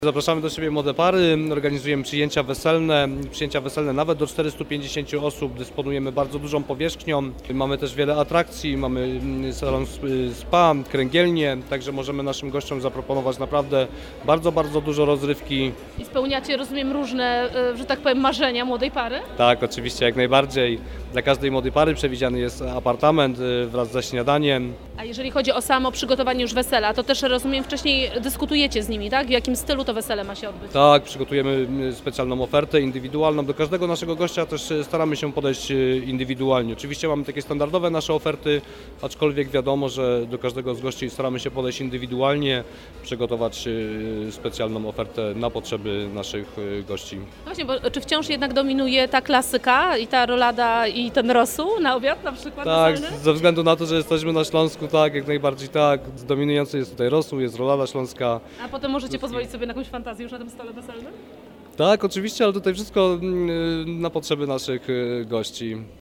Zapraszamy do siebie młode pary, organizujemy przyjęcia weselne nawet do 450 osób, dysponujemy bardzo dużą powierzchnią, mamy też wiele atrakcji, mamy salon spa, kręgielnię, także możemy naszym gościom zaproponować naprawdę bardzo dużo rozrywki. I spełniacie, rozumiem, różne, że tak powiem, marzenia młodej pary? Tak, oczywiście, jak najbardziej. Dla każdej młodej pary przewidziany jest apartament wraz ze śniadaniem. A jeżeli chodzi o samo przygotowanie już wesela, to też, rozumiem, wcześniej dyskutujecie z nimi, tak? W jakim stylu to wesele ma się odbyć? Tak, przygotujemy specjalną ofertę indywidualną. Do każdego naszego gościa też staramy się podejść indywidualnie. Oczywiście mamy takie standardowe nasze oferty, aczkolwiek wiadomo, że do każdego z gości staramy się podejść indywidualnie, przygotować specjalną ofertę na potrzeby naszych gości. No właśnie, bo czy wciąż jednak dominuje ta klasyka i ta rolada i ten rosół na obiad na przykład? Tak, weselny? ze względu na to, że jesteśmy na Śląsku, tak, jak najbardziej tak. Dominujący jest tutaj rosół, jest rolada śląska. A potem możecie pozwolić sobie na jakąś fantazję już na tym stole weselnym? Tak, oczywiście, ale tutaj wszystko na potrzeby naszych gości.